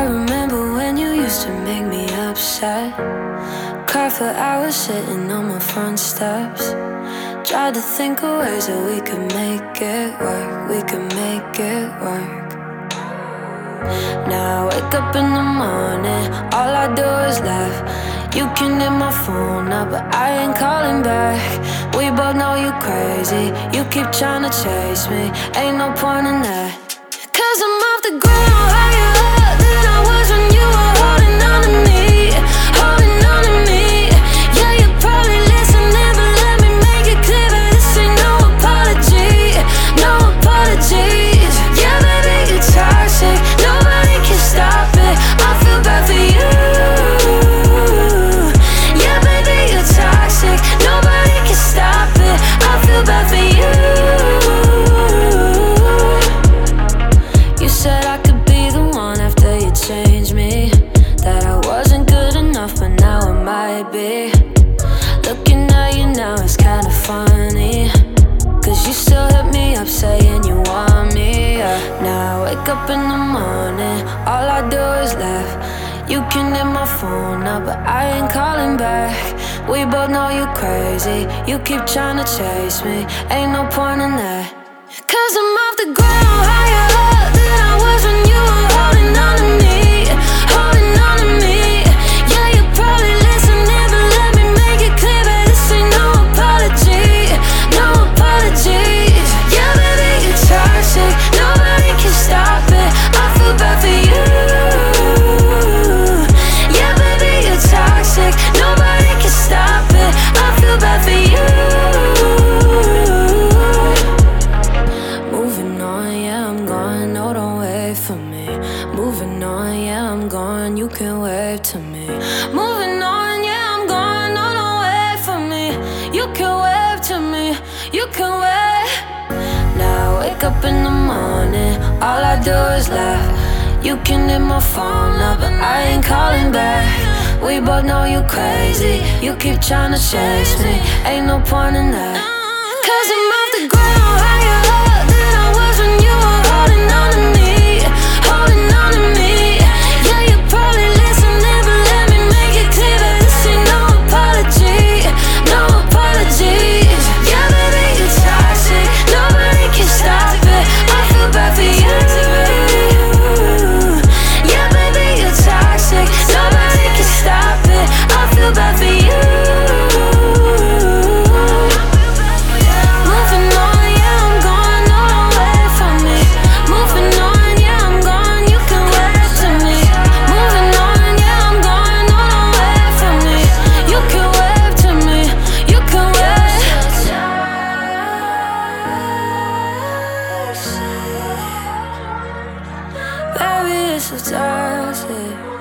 remember when you used to make me upset. Cried for hours sitting on my front steps. Tried to think of ways that we could make it work. We could make it work. Now I wake up in the morning, all I do is laugh. You can hit my phone up, but I ain't calling back. We both know you crazy, you keep trying to chase me. Ain't no point in that, 'cause I'm off the ground, higher up than I was when you were holding on to me. Holding on to me. Yeah, you probably listening, but let me make it clear that this ain't no apology. No apologies. Yeah, baby, you're toxic, nobody can stop it. I feel bad for you. Yeah, baby, you're toxic, nobody can stop it. I feel bad for you. You said I could be the one after you changed me, that I wasn't good enough, but now I might be. Looking at you now, it's kinda funny, 'cause you still hit me up saying you want me, yeah. Now I wake up in the morning, all I do is laugh. You can hit my phone up, but I ain't calling back. We both know you crazy, you keep trying to chase me. Ain't no point in that, 'cause I'm off the ground, higher up than I was when you were holding on to me. Holding on to me. Yeah, you're probably listening, but let me make it clear that this ain't no apology. No apologies. Yeah, baby, you're toxic, nobody can stop it. I feel bad for you. Yeah, baby, you're toxic, nobody can stop it. I feel bad for you. Moving on, yeah, I'm gone, no, don't wait for me. Moving on, yeah, I'm gone, you can wave to me. Moving on, yeah, I'm gone, no, don't wait for me. You can wave to me, you can wave. Now I wake up in the morning, all I do is laugh. You can hit my phone up, but I ain't calling back. We both know you crazy, you keep trying to chase me. Ain't no point in that, 'cause I'm off the ground, higher up than I was when you were holding on to me. Holding on to me. Yeah, you're probably listening, but let me make it clear that this ain't no apology. No apologies. Yeah, baby, you're toxic, nobody can stop it. I feel bad for you. Yeah, baby, you're toxic, nobody can stop it. I feel bad for you. Moving on, yeah, I'm gone, no, don't wait for me. Moving on, yeah, I'm gone, you can wait to me. Moving on, yeah, I'm gone, no, don't wait for me. You can wave to me, you can wave. Baby, it's so toxic.